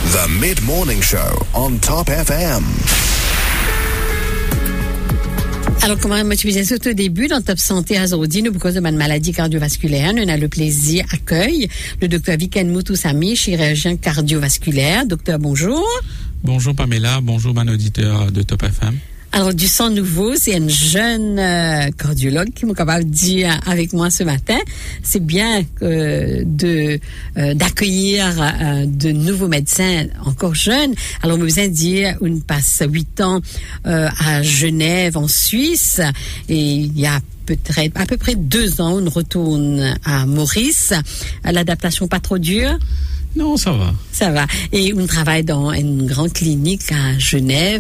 The Mid-Morning Show on Top FM. Alors, comme je disais tout au début, dans Top Santé aujourd'hui, nous, pour cause de ma maladie cardiovasculaire, nous avons le plaisir accueil le docteur Viken Mutusami, chirurgien cardiovasculaire. Docteur, bonjour. Bonjour Pamela, bonjour mon auditeur de Top FM. Alors, du sang nouveau, c'est un jeune cardiologue qui m'a capable de dire avec moi ce matin. C'est bien d'accueillir de nouveaux médecins encore jeunes. Alors, on me besoin de dire, on passe 8 ans à Genève, en Suisse, et il y a à peu près 2 ans, on retourne à Maurice. L'adaptation pas trop dure? Non, ça va. Ça va. Et on travaille dans une grande clinique à Genève,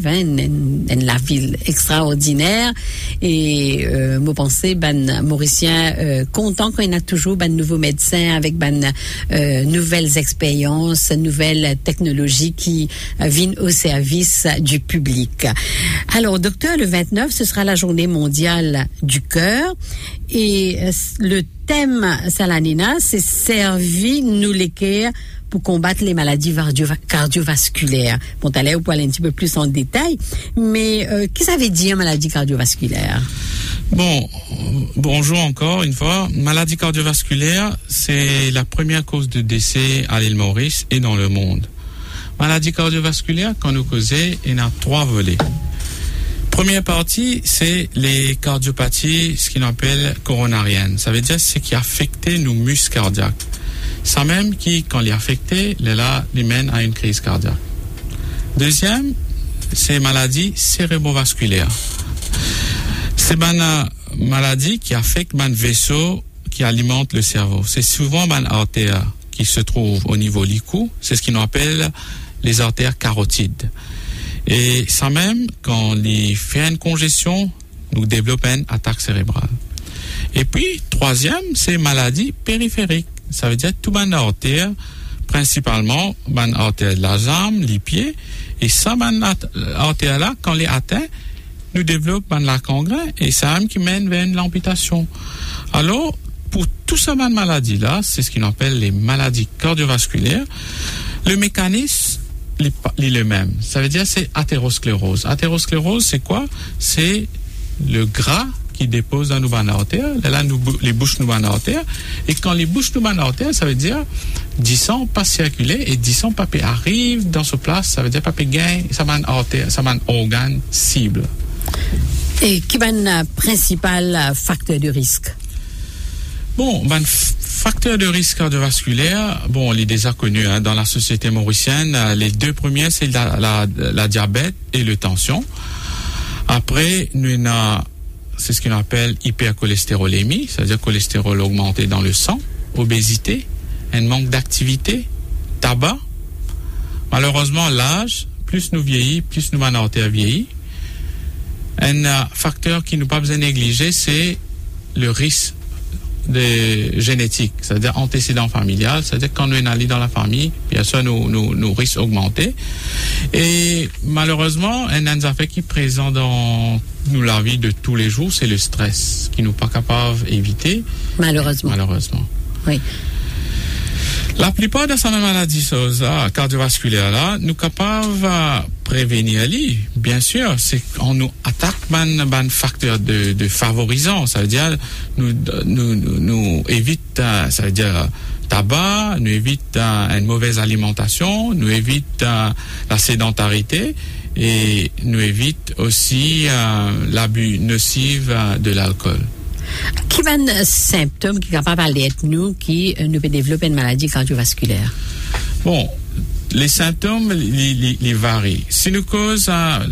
la ville extraordinaire. Et moi pensais, Mauricien, content qu'on a toujours nouveaux médecins avec nouvelles expériences, nouvelles technologies qui viennent au service du public. Alors, docteur, le 29, ce sera la journée mondiale du cœur. Et le thème Salanina, c'est servi nous l'équerre pour combattre les maladies cardiovasculaires. Bon, t'allais pour aller un petit peu plus en détail, mais qu'est-ce que ça veut dire maladie cardiovasculaire? Bon, bonjour encore une fois. Maladie cardiovasculaire, c'est la première cause de décès à l'île Maurice et dans le monde. Maladie cardiovasculaire, quand nous causons, il y a 3 volets. Première partie, c'est les cardiopathies, ce qu'on appelle coronariennes. Ça veut dire ce qui affecte nos muscles cardiaques. Ça même qui, quand il est affecté, les mène à une crise cardiaque. Deuxième, c'est maladies cérébrovasculaires. C'est une maladie qui affecte un vaisseau qui alimente le cerveau. C'est souvent une artère qui se trouve au niveau du cou. C'est ce qu'on appelle les artères carotides. Et ça même, quand il fait une congestion, nous développons une attaque cérébrale. Et puis, troisième, c'est maladie périphérique. Ça veut dire tout ban artère, principalement ban artère de la jambe, les pieds, et ça ban artère là, quand les atteint, nous développons la gangrène et ça même qui mène vers une amputation. Alors, pour tout ce ban maladie là, c'est ce qu'on appelle les maladies cardiovasculaires. Le mécanisme est le même. Ça veut dire c'est athérosclérose. Athérosclérose, c'est quoi? C'est le gras qui dépose dans nos bandes artères, là, les bouches nous bandes artères, et quand les bouches nous bandes artères, ça veut dire 10 sang pas circuler, et 10 sang pas arrive dans ce place, ça veut dire pas gain, ça bandes artère, ça bandes organe cible. Et qui est le principal facteur de risque? Bon, facteur de risque cardiovasculaire, bon, il est déjà connu dans la société mauricienne. Les 2 premiers, c'est la diabète et le tension. Après, nous avons c'est ce qu'on appelle hypercholestérolémie, c'est-à-dire cholestérol augmenté dans le sang, obésité, un manque d'activité, tabac. Malheureusement, l'âge, plus nous vieillit, plus nous avons artère vieillit. Un facteur qui nous pas besoin de négliger, c'est le risque génétique, c'est-à-dire antécédent familial, c'est-à-dire quand nous sommes allés dans la famille, bien sûr, nos risques augmentés. Et malheureusement, un effet qui est présent dans la vie de tous les jours, c'est le stress, qui nous pas capable d'éviter. Malheureusement. Oui. La plupart de ces maladies cardiovasculaires là, nous capables de prévenir les. Bien sûr, c'est on nous attaque ban facteur de favorisant, ça veut dire nous évite, ça veut dire tabac, nous évite une mauvaise alimentation, nous évite la sédentarité et nous évite aussi l'abus nocif de l'alcool. Qui va un symptôme qui est capable d'être nous qui nous peut développer une maladie cardiovasculaire? Bon, les symptômes les varient. Si nous cause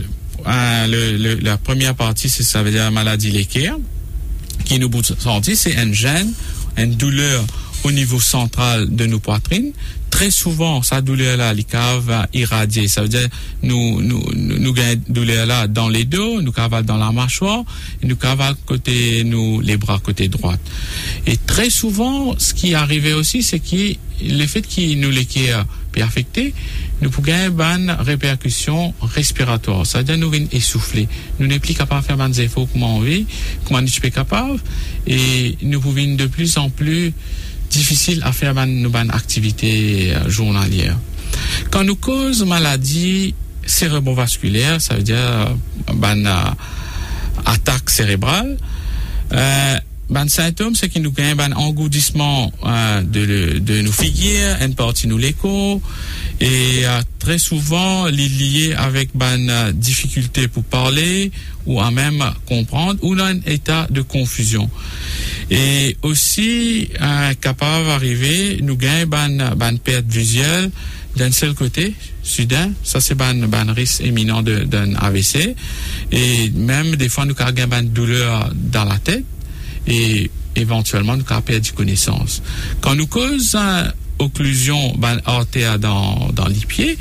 la première partie, ça veut dire la maladie l'équerre, qui nous sentit, c'est un gêne, une douleur au niveau central de nos poitrines. Très souvent, sa douleur-là, les caves irradiées. Ça veut dire, nous gagnons douleur-là dans les dos, nous cavale dans la mâchoire, et nous cavale côté, les bras côté droite. Et très souvent, ce qui arrivait aussi, c'est que le fait qu'il nous l'équerre puis affecté, nous pouvons gagner une répercussion respiratoire. Ça veut dire, nous venons essouffler. Nous n'est plus capable de faire des efforts comme on veut, comme on est capable, et nous pouvons de plus en plus difficile à faire nos activités journalières. Quand nous cause maladie cérébrovasculaire, ça veut dire attaque cérébrale, symptômes, c'est qu'il nous gagne engourdissement de nos figures, une partie nous l'écho, et très souvent lié avec difficulté pour parler ou à même comprendre, ou dans un état de confusion. Et aussi capable d'arriver, nous gagne perte visuelle d'un seul côté, soudain, ça c'est risque éminent d'un AVC, et même des fois nous avons une douleur dans la tête, et éventuellement nous avons perdu connaissance. Quand nous cause occlusion artère dans les pieds,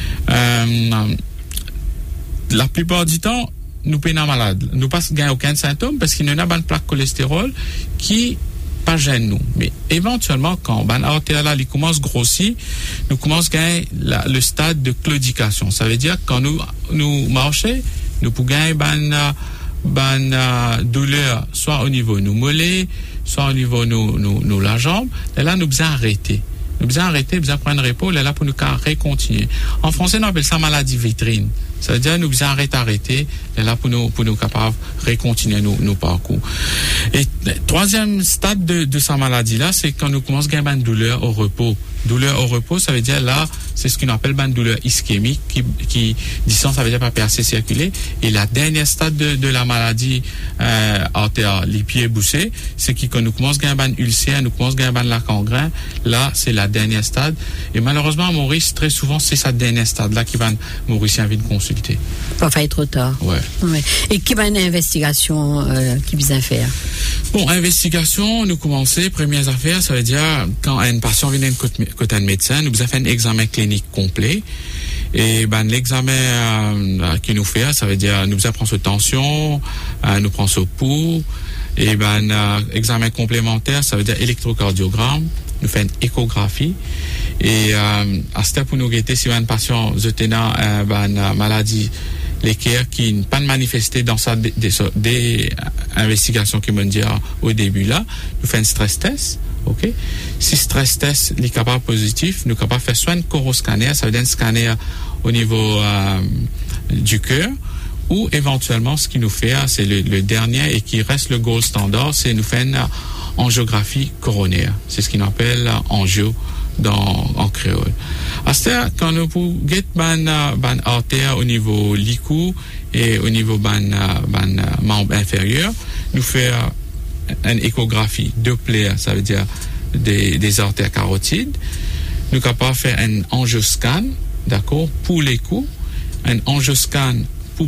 la plupart du temps nous peinons malade. Nous pas gagnons aucun symptôme parce qu'il y a une plaque cholestérol qui pas gêne nous. Mais éventuellement, quand l'artère là, il commence à grossir, nous commençons à gagner le stade de claudication. Ça veut dire que quand nous marchons, nous pouvons gagner douleur, soit au niveau de nos mollets, soit au niveau de nos la jambe. Et là, nous devons arrêter. Nous devons prendre un repos, et là, pour nous continuer. En français, on appelle ça maladie vitrine. Ça veut dire nous devons arrêter, et là, pour nous capables de continuer nos parcours. Et troisième stade de sa maladie-là, c'est quand nous commençons à gagner une douleur au repos. Douleur au repos, ça veut dire là, c'est ce qu'on appelle une douleur ischémique qui disons, ça veut dire pas assez circuler. Et la dernière stade de la maladie artère, les pieds bouchés, c'est quand nous commençons à gagner une ulcère, nous commençons à gagner la gangrène. Là, c'est la dernière stade. Et malheureusement, Maurice, très souvent, c'est cette dernière stade-là qui va Maurice envie de consulter. Pas faire trop tard. Ouais. Et qui va une investigation qui vient faire? Bon, investigation, nous commençons, premières affaires, ça veut dire, quand un patient vient côté un médecin, nous avons fait un examen clinique complet. Et l'examen qui nous fait, ça veut dire, nous avons pris sa tension, nous prenons son pouls, et examen complémentaire, ça veut dire électrocardiogramme, nous faisons une échographie. Et à ce stade, pour nous guetter, si un patient a maladie l'équerre qui n'est pas manifesté dans sa des investigations qui m'ont dit au début là, nous faisons un stress test, ok? Si stress test est capable positif, nous sommes capables de faire soit un coroscanner, ça veut dire un scanner au niveau du cœur, ou éventuellement ce qui nous fait, c'est le dernier et qui reste le gold standard, c'est nous faire une angiographie coronaire. C'est ce qu'on appelle angio en créole. À ce stade, quand nous pouvons get ban artère au niveau licou et au niveau membre inférieur, nous faisons une échographie Doppler, ça veut dire des artères carotides. Nous sommes capables de faire un angioscan, d'accord, pour les coups, un angioscan pour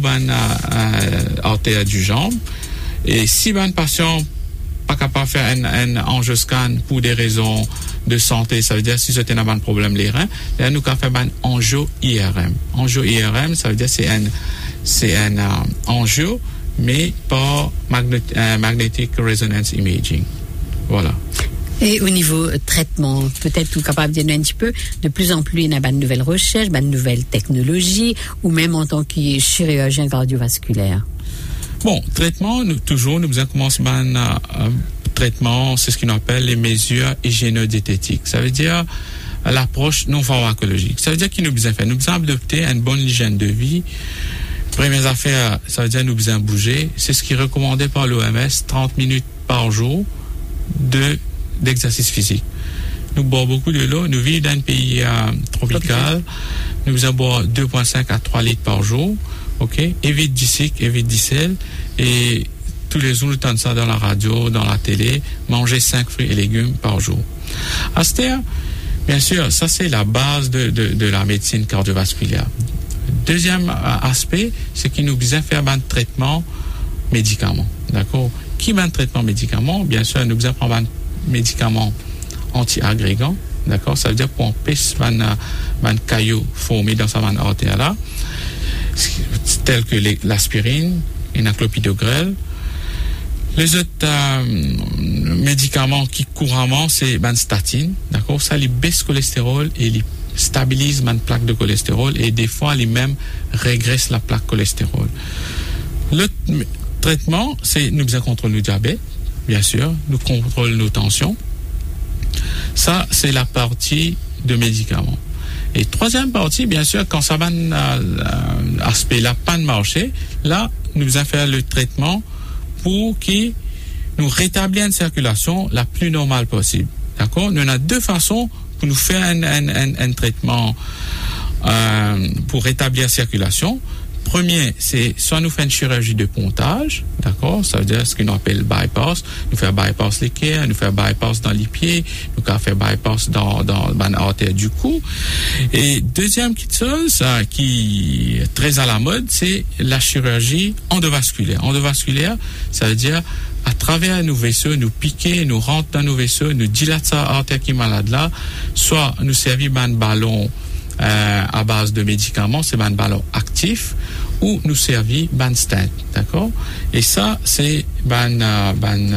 artère du jambe. Et si un patient pas capable de faire un angioscan pour des raisons de santé, ça veut dire si c'était un problème les reins, là nous avons fait un angio-IRM. Angio-IRM, ça veut dire c'est un angio, mais pas magnetic resonance imaging. Voilà. Et au niveau traitement, peut-être tout capable de dire un petit peu, de plus en plus, il y a de nouvelles recherches, de nouvelles technologies, ou même en tant que chirurgien cardiovasculaire. Bon, traitement, nous avons commencé un traitement, c'est ce qu'on appelle les mesures hygiéno-diététiques. Ça veut dire l'approche non pharmacologique. Ça veut dire qu'il nous avons adopté une bonne hygiène de vie. Première affaire, ça veut dire nous avons bougé. C'est ce qui est recommandé par l'OMS, 30 minutes par jour d'exercice physique. Nous boivons beaucoup de l'eau. Nous vivons dans un pays tropical. Nous avons boire 2,5 à 3 litres par jour. OK? Évite du sucre, évite du sel. Et tous les jours, nous entendons ça dans la radio, dans la télé. Manger 5 fruits et légumes par jour. À ce terme, bien sûr, ça c'est la base de la médecine cardiovasculaire. Deuxième aspect, c'est qu'il nous besoin faire un traitement médicament. D'accord? Qui va un traitement médicament? Bien sûr, nous besoin prendre un médicament anti-agrégant. D'accord? Ça veut dire qu'on empêche un caillou formé dans sa artère là, tel que l'aspirine et la clopidogrel. Les autres médicaments qui couramment, c'est statine. D'accord? Ça, les baisse cholestérol et les stabilise la plaque de cholestérol et des fois, les mêmes régressent la plaque cholestérol. Le traitement, c'est nous contrôlons le diabète, bien sûr, nous contrôlons nos tensions. Ça, c'est la partie de médicaments. Et troisième partie, bien sûr, quand ça va aspect là pas de marché, là nous allons faire le traitement pour qui nous rétablir une circulation la plus normale possible. D'accord? Nous avons deux façons pour nous faire un traitement pour rétablir la circulation. Premier, c'est soit nous faire une chirurgie de pontage, d'accord, ça veut dire ce qu'on appelle bypass, nous faire bypass l'équerre, nous faire bypass dans les pieds, nous faire bypass dans l'artère du cou. Et deuxième chose qui est très à la mode, c'est la chirurgie endovasculaire. Endovasculaire, ça veut dire à travers nos vaisseaux, nous piquer, nous rentrer dans nos vaisseaux, nous dilater sa artère qui est malade là, soit nous servir un ballon à base de médicaments, c'est un ballon actif, ou nous servir ban stent, d'accord? Et ça, c'est ban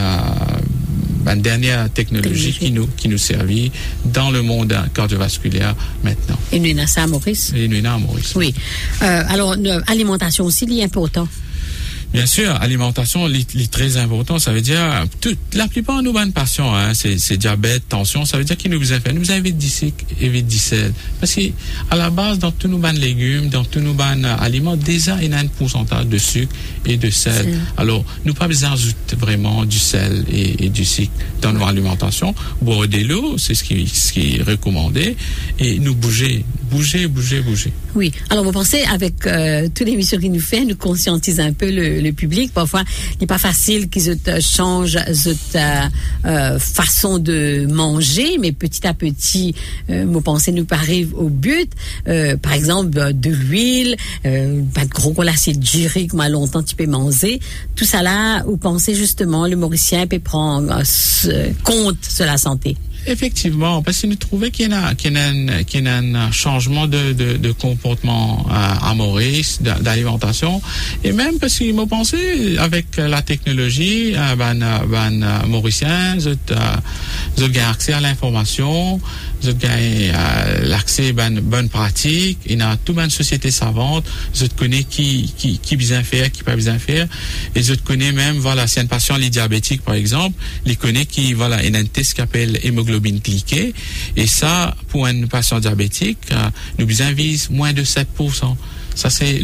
dernière technologie qui nous servit dans le monde cardiovasculaire maintenant. Et nous avons ça à Maurice? Et nous avons à Maurice. Oui. Alors, alimentation aussi, c'est important. Bien sûr, alimentation est très important. Ça veut dire la plupart de nos bonnes patients, c'est diabète, tension. Ça veut dire qu'ils nous besoin faire. Nous besoin éviter du sucre, éviter du sel. Parce que à la base, dans tous nos bonnes légumes, dans tous nos bonnes aliments, déjà il y a un pourcentage de sucre et de sel. Alors, nous pas besoin d'ajouter vraiment du sel et du sucre dans nos alimentations. Boire de l'eau, c'est ce qui est recommandé, et nous bouger. Oui. Alors, vous pensez, avec toutes les émissions qu'il nous fait, nous conscientise un peu le public. Parfois, il n'est pas facile qu'ils changent cette façon de manger, mais petit à petit, vous pensez, nous arrive au but. Par exemple, de l'huile, pas de gros glaciers de giré, comme à longtemps tu peux manger. Tout ça là, vous pensez justement, le Mauricien peut prendre compte sur la santé. Effectivement, parce que nous trouvons qu'il y a un changement de comportement à Maurice, d'alimentation, et même parce qu'il m'a pensé avec la technologie, Mauricien, ils ont accès à l'information, ils ont l'accès à une bonne pratique, il y a toute une société savante, ils connaissent qui bien faire, qui pas bien faire, et ils connaissent même, voilà, si un patient est diabétique par exemple, ils connaissent il y a un test qui s'appelle hémoglobine glyquée, et ça, pour un patient diabétique, nous vise moins de 7%. Ça, c'est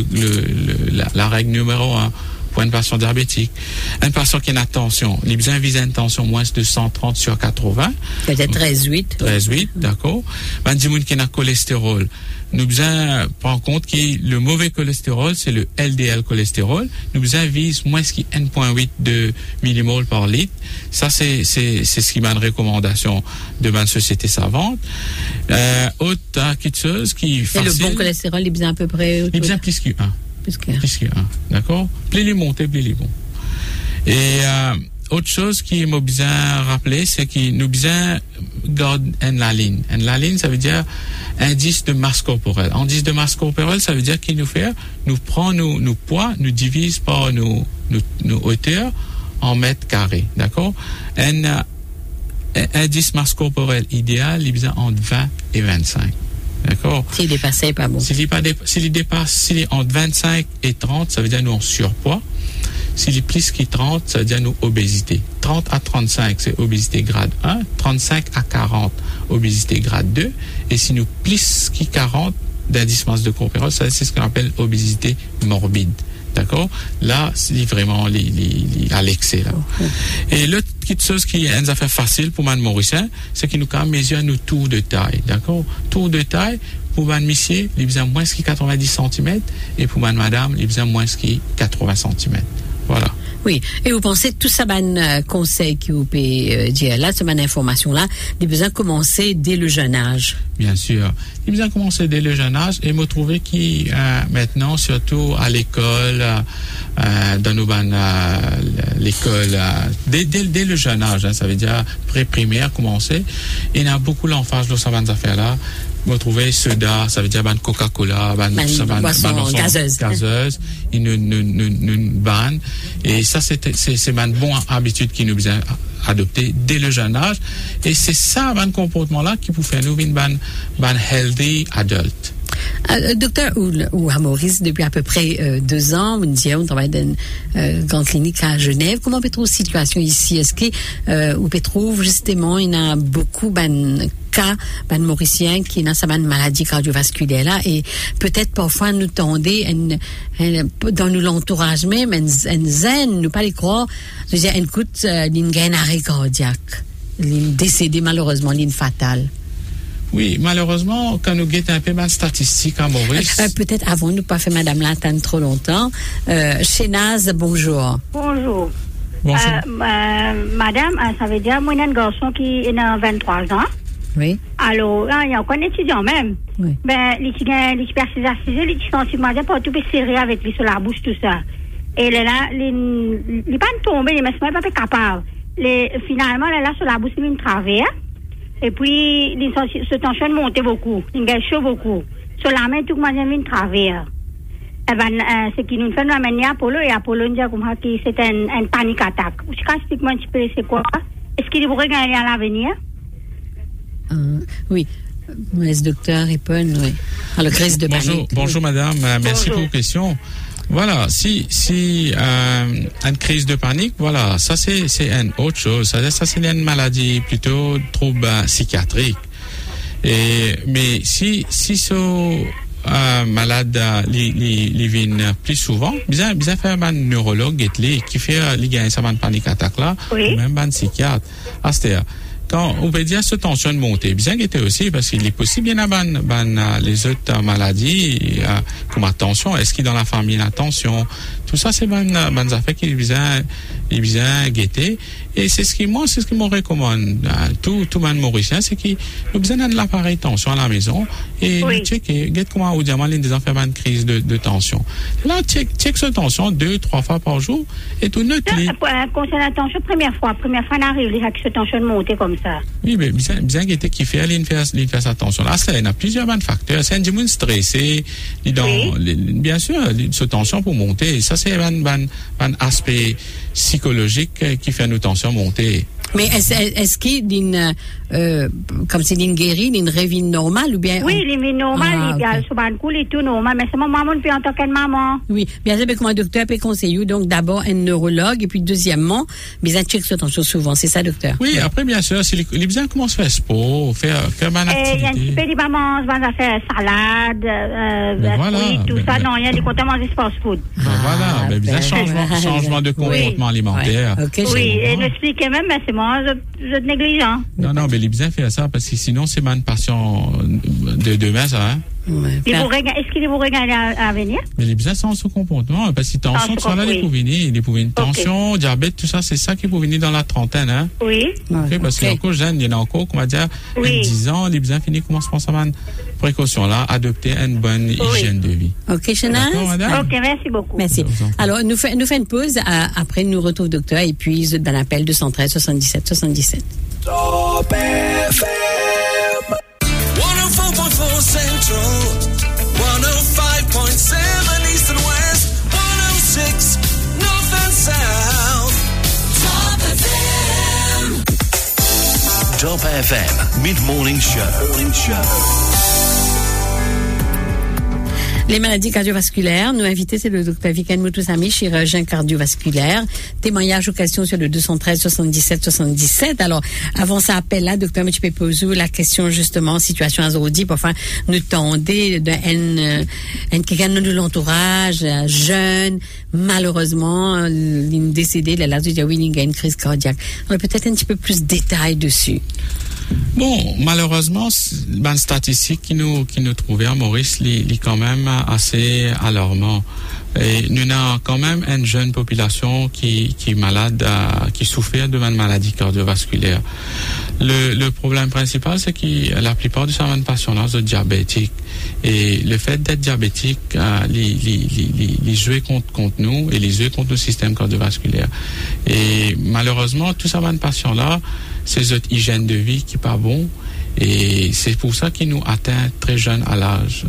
la règle numéro 1 pour un patient diabétique. Un patient qui a une tension, il vise une tension moins de 130 sur 80. Peut-être 13,8. 13,8, d'accord. Un gens qui a un cholestérol, nous besoin prendre compte que le mauvais cholestérol, c'est le LDL cholestérol. Nous besoin vise moins qui 1,8 de millimol par litre. Ça, c'est ce qui est une recommandation de ma société savante. Autre quelque chose qui est facile. Et le bon cholestérol, il besoin à peu près. Il besoin plus que 1. Plus que 1. D'accord? Plus les monter, plus les bons. Et, autre chose qui m'a besoin rappeler, c'est que nous besoin garder la ligne. La ligne, ça veut dire indice de masse corporelle. Indice de masse corporelle, ça veut dire qu'il nous prend nos poids, nous divise par nos hauteurs en mètres carrés. D'accord? Un indice masse corporelle idéal, il besoin entre 20 et 25. D'accord? S'il dépasse, pas bon. S'il est entre 25 et 30, ça veut dire nous en surpoids. S'il est plus que 30, ça veut dire nous obésité. 30 à 35, c'est obésité grade 1. 35 à 40, obésité grade 2. Et si nous plus que 40 d'indice masse de corporelle, ça c'est ce qu'on appelle obésité morbide. D'accord? Là, c'est vraiment à l'excès. Là. Et l'autre petite chose qui est une affaire facile pour man Mauricien, c'est qu'il nous quand même mesure nos tours de taille. D'accord? Tour de taille, pour man monsieur, il besoin moins que 90 cm, et pour man madame, il besoin moins que 80 cm. Voilà. Oui, et vous pensez tout ça, conseil que vous pouvez dire là, cette information-là, il besoin de commencer dès le jeune âge. Bien sûr. Il besoin de commencer dès le jeune âge, et me trouver qui maintenant, surtout à l'école, dans nos l'école, dès le jeune âge, ça veut dire pré-primaire, commencer, il y a beaucoup l'emphase de ces affaires-là. Vous trouvez soda, ça veut dire Coca-Cola, boisson gazeuse, une banne. Et ça, c'est une bonne habitude qui nous besoin adopter dès le jeune âge. Et c'est ça, un comportement-là qui peut faire nous une healthy adult. Docteur ou à Maurice, depuis à peu près 2 ans, on travaille dans une grande clinique à Genève. Comment peut-on situation ici? Est-ce que vous trouve justement, il y a beaucoup cas mauriciens qui ont cette maladie cardiovasculaire là et peut-être parfois nous tendez dans nous l'entourage même en zen nous pas les croire je veux dire une coûte d'une gain arrêt cardiaque une décédé malheureusement une fatale. Oui, malheureusement, quand nous guettons un peu ma statistique à Maurice. Peut-être avant, nous pas fait Madame l'attendre trop longtemps. Chénaz, bonjour. Bonjour. Bonjour. Madame, ça veut dire, moi, il y a un garçon qui a 23 ans. Oui. Alors, il y a un étudiant même. Oui. L'hypercisé, l'hypercisé, pas tout serré avec lui sur la bouche, tout ça. Et là, il n'est pas tombé, mais il n'est pas capable. Finalement, là, sur la bouche, il travers. Et puis, ce tension montait beaucoup. Il gâchait beaucoup. Sur la main, tout le monde vient travers. Eh ben, ce qui nous fait nous amener à Apollo, et Apollo nous dit que c'est une panique attaque. Je peux expliquer un petit peu c'est quoi? Est-ce qu'il pourrait gagner à l'avenir? Oui. Le docteur répond, oui. Alors, crise de panique. Bonjour, madame. Merci pour vos questions. Voilà, si une crise de panique, voilà, ça c'est une autre chose. Ça c'est une maladie plutôt trouble psychiatrique. Mais si ce malade les vient plus souvent, bien faire un neurologue qui fait une panique attaque là, oui. Ou même un psychiatre. Quand on peut dire cette tension de montée, bien qu'il était aussi, parce qu'il est possible, il y a les autres maladies, comme la tension, est-ce qu'il y a dans la famille la tension, tout ça, c'est bonnes affaires qu'il est bien guetter. Et c'est ce qui me recommande, tout le Mauricien, c'est qu'il a besoin de l'appareil tension à la maison, et oui. checker, comment au diamant, les enfants ont une crise de tension. Là, check cette tension 2-3 fois par jour, et tout notre lit. Concernant la tension, première fois, on arrive avec cette tension de montée comme ça. Oui, mais bien guetter qui fait, il fait sa tension. Là, il y a plusieurs facteurs. C'est un petit peu stressé, bien sûr, cette tension pour monter. Ça, c'est un aspect psychologique qui fait nos tensions monter. Mais est-ce qu'il y a comme c'est une guérie, une vie normale ou bien? Oui, une vie normale, il y a souvent cool et tout normal, mais c'est mon maman puis en tant que maman. Oui, bien sûr, comme un docteur peut conseiller, donc d'abord un neurologue et puis deuxièmement, bien check cette tension souvent, c'est ça, docteur? Oui, après bien sûr, si les besoins commencent à faire sport, faire bonne activité. Il y a un petit peu de maman, on faire salade, fruits, tout ça, non, il y a des comptes à manger fast food. Voilà, bien changement de comportement alimentaire. Ouais. Okay, oui, et n'expliquez même, mais c'est moi, je te négligent. Non, mais les besoins faire ça, parce que sinon, c'est ma passion de demain, ça, hein. Ouais. Est-ce qu'il vous regarde à venir? Mais les besoins sont son comportement, parce que tension, tout ça là, les pouvines, tension, diabète, tout ça, c'est ça qui peut venir dans la trentaine, hein. Oui. Parce qu'il y a encore jeune, il y en a encore, on va dire, 10 ans, les besoins finis, comment se pense à une précaution là, adopter une bonne hygiène de vie. Ok, Chénaz? Ok, merci beaucoup. Merci. Alors, nous fait une pause, après nous retrouve docteur, et puis, je donne l'appel 213 77 77. Top FM 104.4 Central, 105.7 East and West, 106 North and South. Top FM Mid-Morning Show. Les maladies cardiovasculaires, nous invité, c'est le docteur Viken Moutoussami, chirurgien cardiovasculaire. Témoignage ou questions sur le 213 77 77. Alors, avant ça appel là, docteur, mais tu peux poser la question justement, situation azordi, pour enfin, nous tendez quelqu'un de l'entourage, jeune, malheureusement, il décédé, il a une crise cardiaque. Alors, peut-être un petit peu plus de détails dessus. Bon, malheureusement, une statistique qui nous trouvait à Maurice, est quand même assez alarmant. Et nous avons quand même une jeune population qui est malade, qui souffre de une maladie cardiovasculaire. Le problème principal, c'est que la plupart de ces patients-là sont diabétiques. Et le fait d'être diabétique, les jouer contre nous et les jouer contre le système cardiovasculaire. Et malheureusement, tous ces patients-là, c'est notre hygiène de vie qui n'est pas bon. Et c'est pour ça qu'il nous atteint très jeune à l'âge,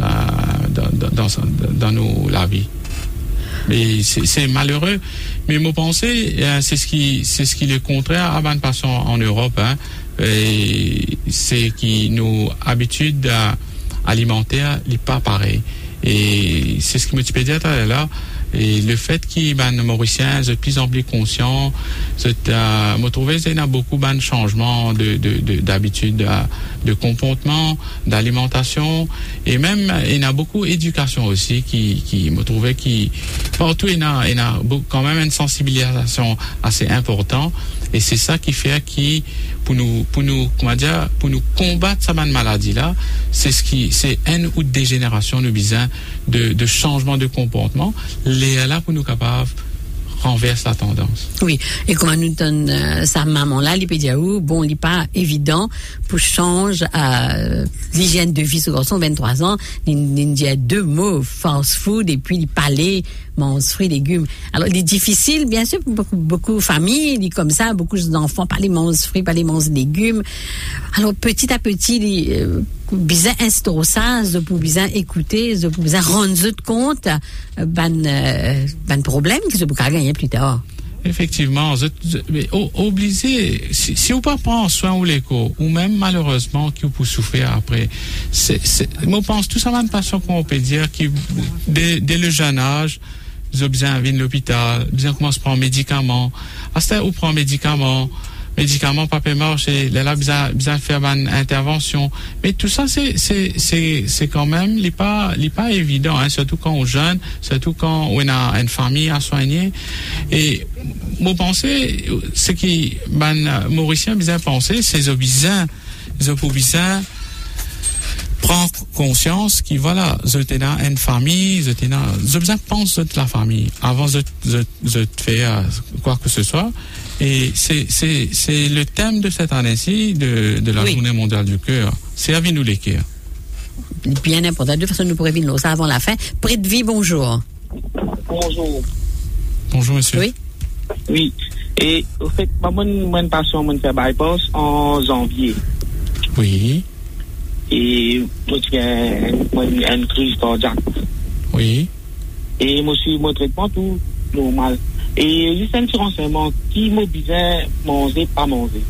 dans la vie. Mais c'est malheureux. Mais mon pensée, c'est ce qui est contraire à un patient en Europe, hein. Et c'est qui nous habitude alimentaire n'est pas pareil. Et c'est ce qui me dit là. Et le fait qu'il les Mauriciens sont de plus en plus conscients, me trouve qu'il y a beaucoup de changements d'habitude, de comportement, d'alimentation, et même il y a beaucoup d'éducation aussi qui me trouvait qui partout il y a quand même une sensibilisation assez importante, et c'est ça qui fait pour nous combattre cette maladie là, c'est une ou des générations de besoin de changement de comportement. Les là pour nous capables renverse la tendance. Oui, et comment nous donne sa maman là, il peut dire bon, il n'est pas évident pour changer l'hygiène de vie ce garçon 23 ans, il dit 2 mots, fast food et puis il palais, mange fruits légumes. Alors il est difficile bien sûr pour beaucoup de familles, il est comme ça, beaucoup d'enfants palais mangent fruits, palais mangent légumes. Alors petit à petit il besoin instaurer ça, pour besoin écouter, pour besoin rendre compte ban problème qui se peut gagner plus tard. Effectivement, mais obligé, si vous pas prendre soin ou l'écho, ou même malheureusement qui vous souffrir après, moi je pense tout ça une passion qu'on peut dire qui dès le jeune âge, vous avez besoin de venir à l'hôpital, besoin commencer à prendre médicaments, à ce où prendre médicaments pas peut marcher, là besoin faire une intervention, mais tout ça c'est quand même il pas évident, hein, surtout quand on est jeune, surtout quand on a une famille à soigner. Et moi penser ce qui Mauricien besoin penser, c'est besoin prendre conscience qui voilà, je dans une famille, je besoin penser de la famille avant de faire quoi que ce soit. Et c'est le thème de cette année-ci de la Journée mondiale du cœur. C'est à nous les cœurs. Bien important. De toute façon, nous pourrions venir ça avant la fin. Près de vie, bonjour. Bonjour. Bonjour, monsieur. Oui. Oui. Et au fait, mon patient m'a fait bypass en janvier. Oui. Et moi, j'ai une crise cardiaque. Oui. Et moi, suis mon traitement tout normal. Et juste un petit renseignement, qui m'oblige manger, pas manger?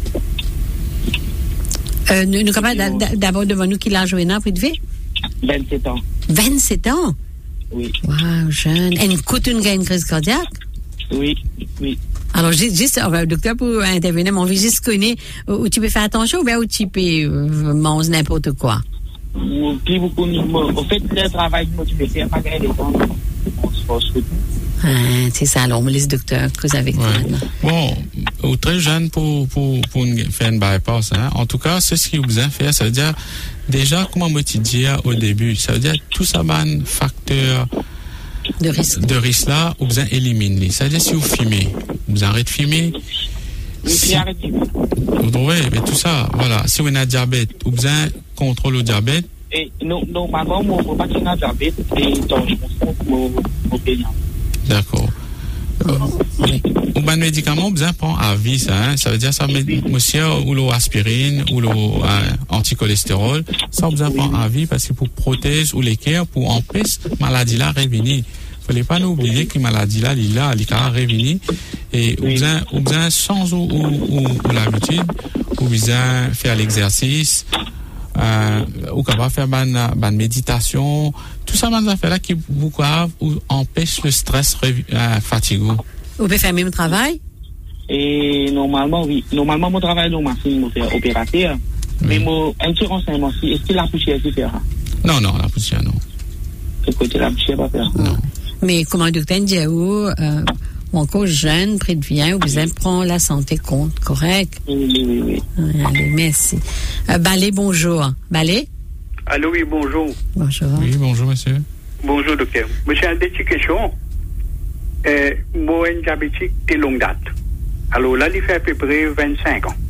Nous capables d'abord devant nous qui l'a joué là, près de vie? 27 ans. 27 ans? Oui. Wow, jeune. Et une crise cardiaque? Oui. Alors, juste, le docteur pour intervenir, mon vie juste connaît où tu peux faire attention ou bien où tu peux manger n'importe quoi? Puis beaucoup, au fait, le travail que tu peux faire, pas gagner le temps. C'est ça, alors on me laisse docteur cause avec toi. Bon, ou très jeune pour faire une bypass, hein. En tout cas, c'est ce qu'il vous a fait, ça veut dire, déjà, comment me dire au début, ça veut dire, tout ça, un facteur de risque là, vous en éliminez. Ça veut dire, si vous fumez, vous arrêtez de fumer. Vous trouvez, mais tout ça, voilà, si vous avez un diabète, vous en contrôle le diabète. Et normalement, mon patient a diabète, et donc, mon payant. D'accord. Ou ben médicament, vous en prend à vie, ça, hein. Ça veut dire, ça, monsieur, ou l'aspirine, ou l'anticholestérol, ça, vous en prend à vie parce que pour protéger ou l'équerre, pour empêcher maladie là revenir. Fallait pas nous oublier que maladie là, il a revenir. Et ou bien sans ou l'habitude, ou bien faire l'exercice, ou capable faire ban méditation, tout ça ban affaire là qui vous empêche le stress fatigant. Vous pouvez faire même travail? Et normalement oui, mon travail donc machine me fait opérateur, mais mon un petit renseignement, est-ce que la poussière se fera? Non, la poussière non. C'est côté la poussière pas faire. Non. Mais comment le docteur dit ou encore jeune, près de bien, vous prend la santé compte, correct? Oui. Allez, merci. Balé, bonjour. Balé? Allô, oui, bonjour. Bonjour. Oui, bonjour, monsieur. Bonjour, docteur. Monsieur, une petite question. Moi, un diabétique de longue date. Alors là, il fait à peu près 25 ans.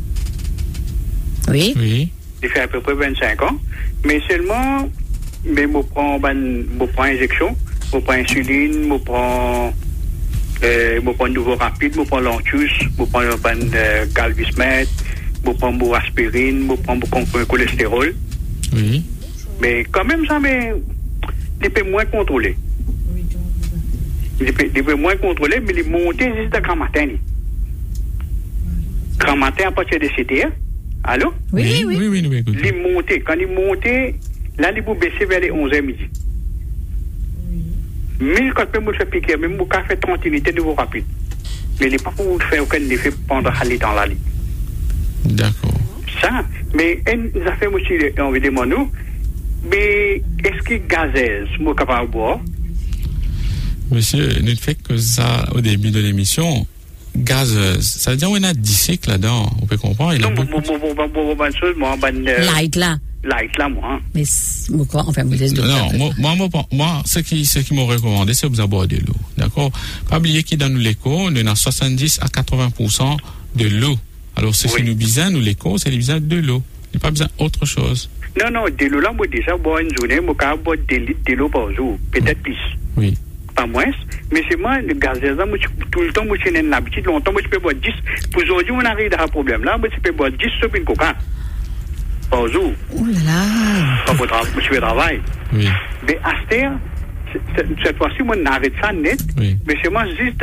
Oui. Il fait à peu près 25 ans. Mais seulement, je prends injection, je prends insuline, je prends nouveau rapide, je prends l'antus, je prends galvismet, je prends aspirine, je prends cholestérol. Oui. Mais quand même, ça il peut moins contrôler. Il peut moins contrôler, mais il monte jusqu'à grand matin. Grand matin à partir de 7 heures. Allô? Oui. Écoute. Il monte. Quand il monte, là, il peut baisser vers les 11h midi. Mais quand même, je fais piquer, même si je fais 30 unités de nouveau rapide. Mais il n'est pas pour faire aucun effet pendant aller dans la ligne. D'accord. Ça, mais nous avons fait aussi envie de nous, mais est-ce que gazeuse, moi capable de boire? Monsieur, ne fait que ça au début de l'émission. Gazeuse, ça veut dire qu'on a 10 cycles là-dedans, on peut comprendre. Il non, light là. Light là, moi. Mais quoi, enfin, vous laissez moi, ce qui m'a recommandé, c'est de vous boire de l'eau. D'accord? Pas oublier qu'il dans l'éco, on a 70 à 80% de l'eau. Alors, ce qui nous besoin, nous l'éco, c'est besoin de l'eau. Il n'y a pas besoin d'autre chose. Non, de l'eau là, moi déjà, boire une journée, moi, quand boire 2 litres de l'eau par jour, peut-être plus. Oui. Pas moins, mais c'est moi, le gazeuse, tout le temps, moi, j'ai une habitude, longtemps, moi, je peux boire 10. Pour aujourd'hui, on arrive à un problème là, moi, je peux boire 10 sur une coca. Par jour. Oh là là. Pas pour je fais travail. Oui. Mais à cette fois-ci, moi, on arrête ça net. Oui. Mais c'est moi, juste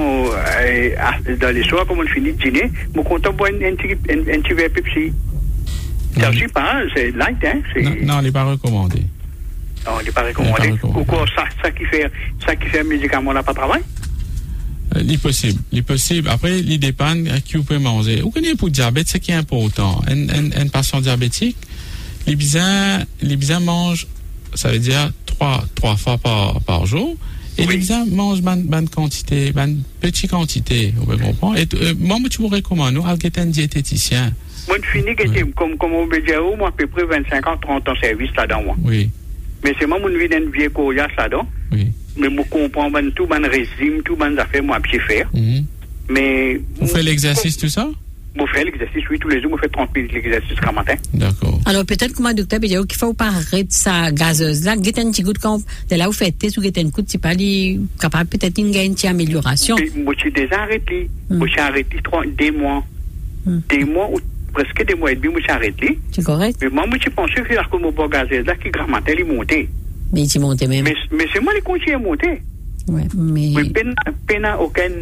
dans les soirs, comme on finit de dîner, moi, content boire un petit verre Pepsi. Ça aussi, pas, c'est light, hein. Non, il n'est pas recommandé. Non, il n'est pas recommandé. Ou quoi, ça qui fait un médicament là, pas travail? Il possible. Après, il dépend à qui vous pouvez manger. Vous connaissez pour le diabète, ce qui est important. Un patient diabétique, les bisins mangent, ça veut dire 3 fois par jour. Et les bisins mangent bonne quantité, bonne petite quantité. Vous pouvez comprendre. Et moi, je vous recommande, nous, aller un diététicien. Moi, je finis, comme on veut dire, moi, à peu près 25 ans, 30 ans de service là-dedans, moi. Oui. Mais c'est moi, je vis dans une vieille coriace là-dedans. Oui. Mais je comprends tout mon régime, tout mon affaire, moi, je faire. Mais. Vous faites l'exercice, tout ça? Je fais l'exercice, oui, tous les jours, je fais 30 minutes l'exercice le matin. D'accord. Alors, peut-être que moi, docteur, il faut pas arrêter sa gazeuse là, guetter un petit coup de camp, de là où vous faites, ou guetter un coup de c'est pas capable, peut-être une petite amélioration. Moi, je suis déjà arrêté. Moi, je suis arrêté 2 mois. 2 mois ou presque 2 mois et demi, moi, je suis arrêté. C'est correct. Mais moi, je pensais que là, comme mon bon gazeuse là, qui grammatait, il montait. Mais il montait même. Mais c'est moi qui continue à monter. Ouais, mais. Oui, peine à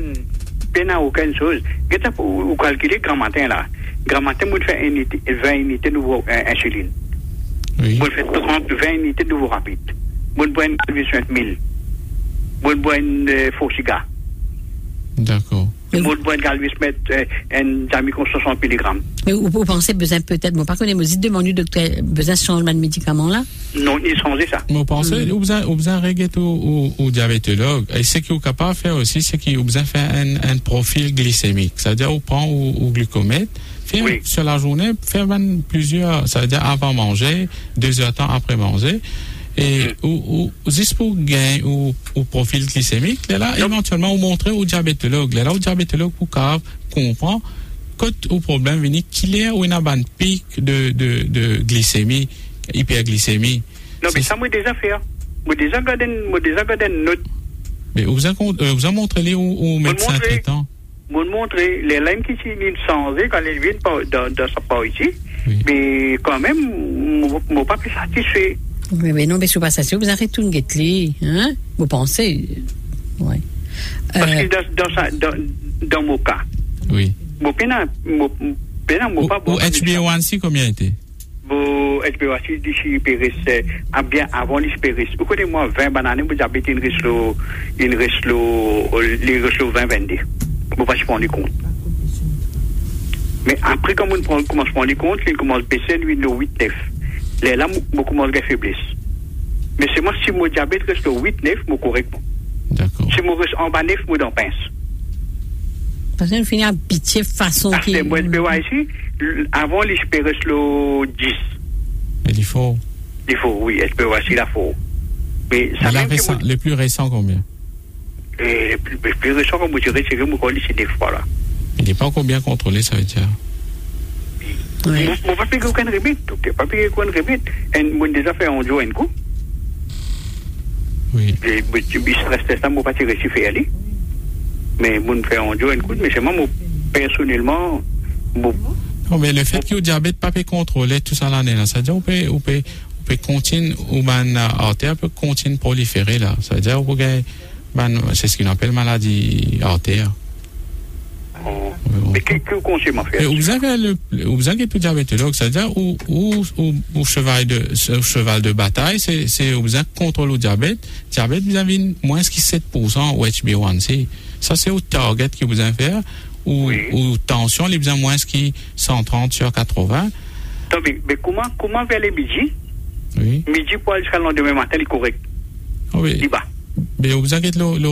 aucune chose. Vous calculez grand matin là. Grand matin, vous faites 20 unités de nouveau insuline. Oui. Vous faites 20 unités de nouveau rapide. Vous boivez une calvius 5000. Vous boivez une Forxiga. D'accord. Vous boivez une calvius un Jamicon 60 mg. Mais vous pensez besoin peut-être, moi par contre, vous dites demandez docteur, besoin de changement de médicaments là? Non, il changeait ça. Vous pensez, vous besoin régler au diabétologue. Et ce qu'il est capable de faire aussi, c'est qu'il a besoin de faire un profil glycémique. C'est-à-dire, on prend au glucomètre, sur la journée, faire plusieurs, ça veut dire avant manger, 2 heures de temps après manger. Et juste pour gagner au profil glycémique, là, éventuellement, on montrer au diabétologue. Là, au diabétologue, pour comprendre quand au problème venu qu'il y a un pic de glycémie, hyperglycémie. Non, mais ça, moi, déjà fait. Moi, déjà gardé une note. Mais vous avez montré au médecin traitant? Vous montrez les lignes qui sont changées quand elles viennent dans sa part ici. Oui. Mais quand même, je ne suis pas plus satisfait. Mais non, mais c'est pas ça. Si vous arrêtez tout le guettelet, hein? Vous pensez? Oui. Parce que dans mon cas. Oui. Mon pénal, pas bon. HbA1c, combien était? Mon HbA1c, d'ici, bien avant l'hypéris. Vous connaissez, moi, 20 bananes, vous avez une reslo 20-22. Vous ne pas compte. Mais après, quand on commence à prendre compte, il commence à baisser, lui, le 8-9. Là, je commence à faiblesse. Mais c'est moi, si mon diabète reste au 8-9, je correct. D'accord. Si je reste en bas 9, je pince. Parce qu'on finit à pitié façon qui. Parce que moi, ici, avant, je peux rester le 10. Il faut. Il faut, oui, je peux rester là, faut. Mais ça le plus récent, combien? Le plus récent, comme je dirais, c'est que je colle ici des fois, là. Il n'est pas encore bien contrôlé, ça veut dire. Oui. Je ne vais pas payer aucun remède. Je ne vais pas payer aucun remède. Et je déjà fait un jour un coup. Oui. Et je reste ça, je ne vais pas tirer si fait aller. Mais je fais un jour un coup. Mais c'est moi, personnellement. Non, mais le fait que le diabète ne peut pas contrôler tout ça l'année, là, ça veut dire qu'on peut continuer, ou l'artère peut continuer à proliférer, là. Ça veut dire qu'on c'est ce qu'on appelle maladie artère. Oh. Mais que conseil m'a fait? Vous avez tout diabétologue, c'est-à-dire au cheval de bataille, c'est vous avez contrôle au diabète, vous avez moins que 7% au HbA1c. Ça, c'est au target que vous avez fait, ou tension, il y a moins que 130 sur 80. Mais comment vers les midi? Oui. Midi pour aller jusqu'à le lendemain matin, il est correct. Oui. Il va. Mais vous avez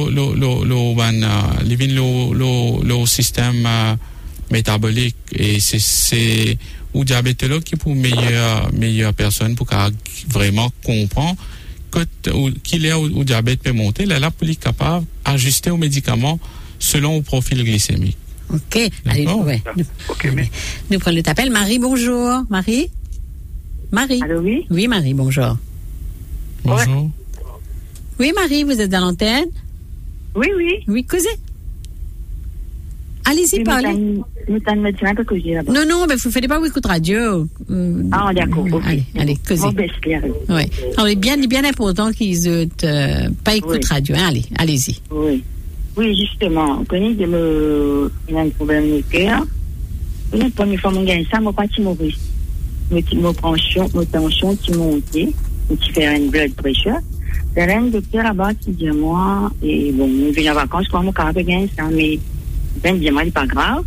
le système métabolique et c'est au diabétologue qui pour meilleure personne pour vraiment comprendre qu'il est au diabète peut monter là pour être capable d'ajuster aux médicaments selon le profil glycémique. OK. Allez, ouais. Nous prenons le appel. Marie, bonjour. Marie? Allô, oui? Oui, Marie, bonjour. Bonjour. Ouais. Oui, Marie, vous êtes dans l'antenne? Oui. Oui, causez. Allez-y, parlez. Non, mais vous ne faites pas écoute radio. D'accord. Allez, causez. Oui. Alors, il est bien important qu'ils n'aient pas écoute radio. Hein, allez-y. Oui, justement, on connaît il y a un problème de cœur. La première fois que je gagne ça, je ne pas Maurice. Ma tension qui montait, qui fait une blood pressure. Il y a un docteur là-bas qui dit à moi, et bon, je viens en vacances, comment mon caractère gagne ça, mais ben, il n'est pas grave.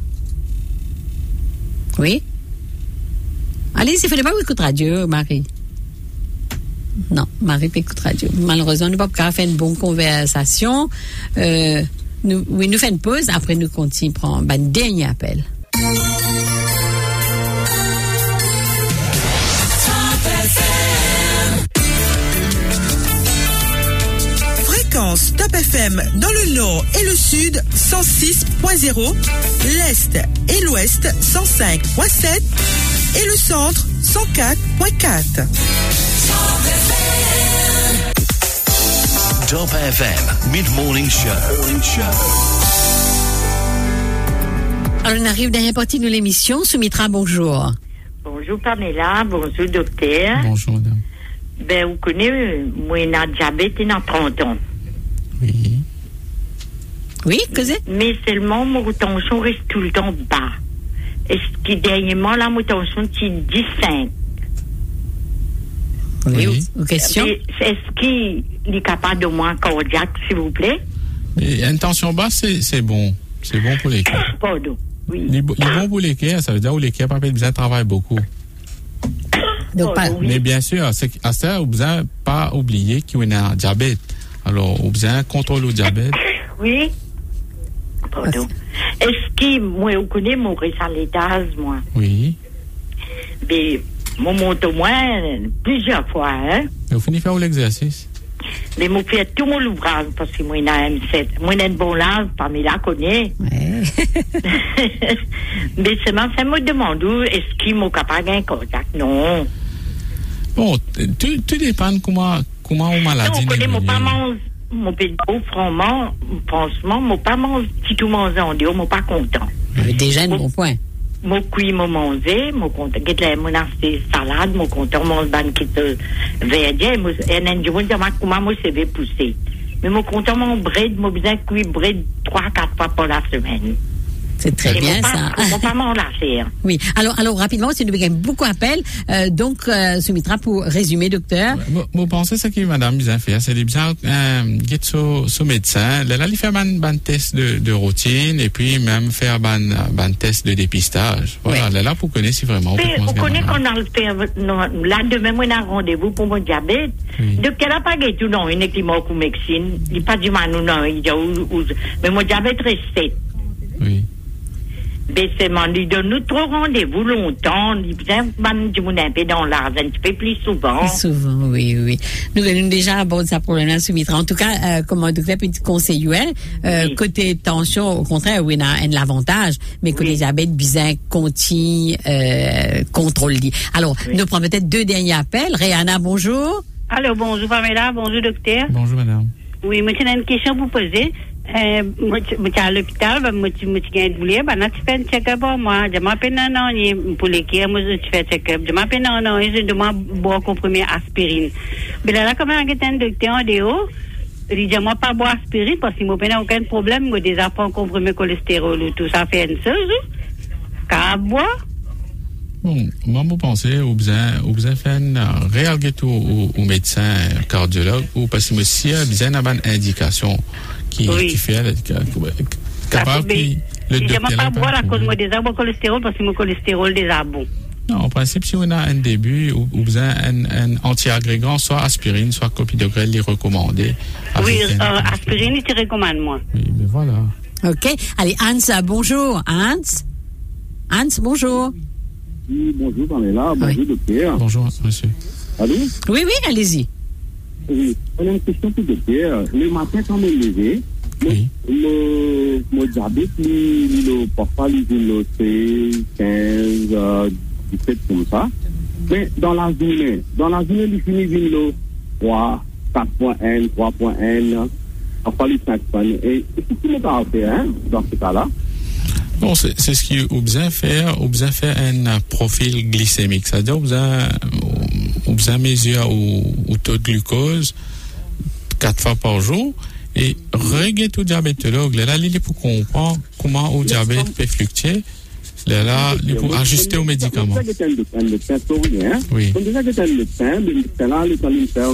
Oui. Allez-y, faites pas écoute radio, Marie. Non, Marie pas écoute radio. Malheureusement, nous ne pouvons pas faire une bonne conversation. Nous faisons une pause, après nous continuons, prendre un dernier appel. Top FM dans le nord et le sud 106.0, l'est et l'ouest 105.7 et le centre 104.4. Top FM Mid-Morning Show. Alors on arrive dans la partie de l'émission. Soumitra, bonjour. Bonjour Pamela, bonjour docteur. Bonjour madame. Ben vous connaissez, moi j'ai un diabète et j'ai 30 ans. Oui, causez. Mais seulement, mon tension reste tout le temps bas. Est-ce que dernièrement, la mon tension, c'est 15. Oui. Question. Est-ce qu'il est capable de moins cardiaque, s'il vous plaît? Mais une tension basse, c'est bon. C'est bon pour les cœurs. Pardon, oui. Il est bon pour les cœurs, ça veut dire que les cœurs, pas besoin de travailler beaucoup. Donc, mais bien sûr, à ça, vous n'avez pas oublié qu'il y a un diabète. Alors, vous avez un contrôle au diabète? Oui. Pardon. Est-ce que moi, vous connaissez mon résalidase, moi? Oui. Mais, moi, monte au moins plusieurs fois, hein? Mais vous finissez faire l'exercice? Mais moi, fait tout mon ouvrage, parce que moi, j'ai un M7. Moi, j'ai un bon lave, Pamela connaît. Ouais. Mais seulement, ça me demande, est-ce qu'il m'a capable d'un contact? Non. Bon, tout dépend comment on maladie. Non, on connaît, mon pédalo, franchement, mon pas mangé, si tout mange en Dieu, mon pas content. Déjà, un bon point. Mon cuit, mon mangé, mon content, mon acheté salade, mon content, mon ban qui te verde, et un jour, comment moi, c'est pousser. Mais mon content, mon bread, mon besoin cuit bread 3-4 fois par la semaine. C'est très bien ça. On pas m'en lâcher. Oui. Alors rapidement, c'est nous avons beaucoup d'appels. Donc, Soumitra, pour résumer, docteur. Vous pensez ce que madame bien fait, c'est bien get ce médecin. Là, il fait un test de routine et puis même faire un test de dépistage. Voilà, là pour connaître si vraiment. Vous connaissez qu'on a le fait. Là, demain, on a un rendez-vous pour mon diabète. Docteur n'a pas tout non, il n'est qu'il manque une médecine. Il n'est pas du mal, non, mais mon diabète reste 7. Oui. Mais c'est il donne nous trop rendez-vous longtemps. Il vient un peu dans l'argent, un petit peu plus souvent. Plus souvent, oui. Nous avons déjà abordé ça problème-là, Soumitra. En tout cas, comme un docteur peut conseiller, côté tension, au contraire, oui, il y a un avantage, mais côté diabète, bien, continue, contrôle. Alors, nous prenons peut-être 2 derniers appels. Réana, bonjour. Allô, bonjour Pamela, bonjour docteur. Bonjour madame. Oui, moi j'ai une question pour poser. Moi à l'hôpital, moi tu gagne douleur, tu fais un check-up pour moi. Je m'appelle non pour les kilos, moi je fais check-up. Je m'appelle non, je demande boire comprimé aspirine. Mais là comme un docteur en dehors, il dit, moi, pas boire aspirine, parce qu'il m'a pas aucun problème, moi, déjà prends comprimé cholestérol ou tout ça, fait une chose, qu'à boire. Bon, moi, je pense que vous avez fait un réel gâteau au médecin cardiologue, ou parce que monsieur a besoin d'une indication qui fait capable de le docteur. Je ne pas boire à cause de déjà bon cholestérol, parce que mon cholestérol déjà bon. Non, en principe, si on a un début, vous avez un anti-agrégant, soit aspirine, soit clopidogrel, les recommandés. Oui, aspirine, il te recommande, moi. Oui, mais voilà. OK. Allez, Hans, bonjour. Hans, bonjour. Oui, bonjour, on est là. Bonjour, docteur. Bonjour, monsieur. Allô? Oui, allez-y. Oui, on a une question pour le docteur. Le matin, quand je me lève, mon diabète, parfois, il est 15, 17 comme ça. Mais dans la journée, il finit le 3, 4.1, 3.1, parfois les 5.1. Et c'est ce qu'il a fait, dans ce cas-là. Bon, c'est ce qu'il a besoin de faire. On a besoin de faire un profil glycémique. C'est-à-dire, on a besoin de mesurer au taux de glucose 4 fois par jour. Et regarder tout diabétologue, là, il est pour comprendre comment le diabète peut fluctuer. Là, il faut ajuster aux médicaments. Oui. On déjà que le médecin là, il fait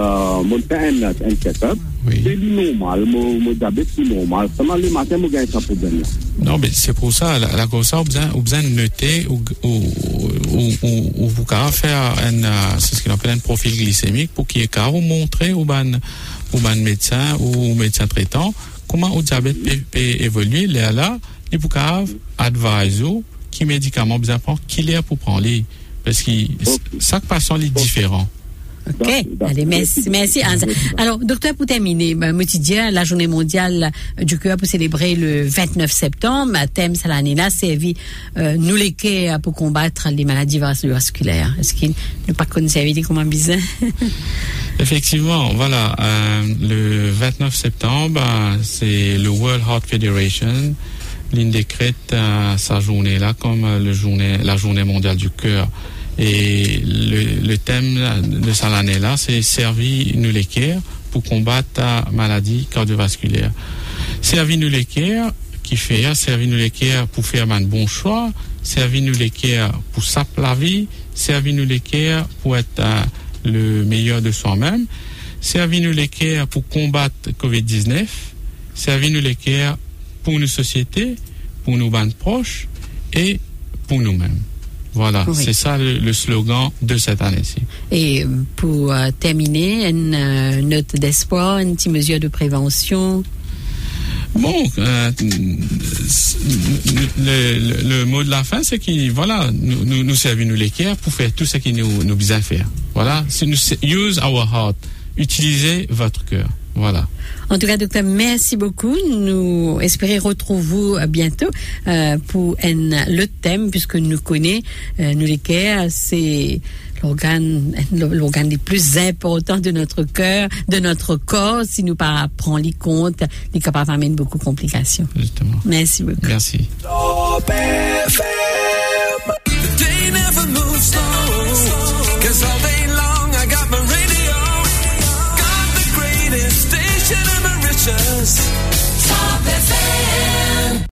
un check-up. C'est normal, mon diabète c'est normal. Seulement le matin, je gagne ça problème. Non, mais c'est pour ça, la cause ça, on besoin de noter ou vous pouvez faire c'est ce qu'on appelle un profil glycémique pour qu'il y ait qu'à vous montrer au médecin ou au médecin traitant comment le diabète peut évoluer. Là, les poucaves advisent qui médicaments besoin prendre, qu'il est pour prendre les, parce que chaque patient est différent. OK. Allez, merci. Alors, docteur, pour terminer, quotidien, la journée mondiale du cœur pour célébrer le 29 septembre, thème, c'est l'année-là, servi, nous les cœurs pour combattre les maladies vasculaires. Est-ce qu'il ne pas conserver comment bizarre? Effectivement, voilà, le 29 septembre, c'est le World Heart Federation, l'une décrète sa journée-là comme la journée mondiale du cœur. Et le thème de cette année-là, c'est Servi nous les cœurs pour combattre la maladie cardiovasculaire. Servi nous les cœurs qui fait, Servi nous les cœurs pour faire un bon choix, Servi nous les cœurs pour saper la vie, Servi nous les cœurs pour être le meilleur de soi-même, Servi nous les cœurs pour combattre COVID-19, Servi nous les cœurs pour nos sociétés, pour nos bandes proches et pour nous-mêmes. Voilà, c'est ça le slogan de cette année-ci. Et pour terminer, une note d'espoir, une petite mesure de prévention. Bon, le mot de la fin, c'est que voilà, nous servons nous les cœurs pour faire tout ce qui nous besoin faire. Voilà, use our heart, utilisez votre cœur. Voilà. En tout cas, docteur, merci beaucoup. Nous espérons retrouver vous bientôt pour le thème, puisque nous connaissons, nous les cœurs, c'est l'organe le plus important de notre cœur, de notre corps. Si nous pas prendre les comptes, il est capable d'amener beaucoup de complications. Justement. Merci beaucoup. Merci. Station Mauritius.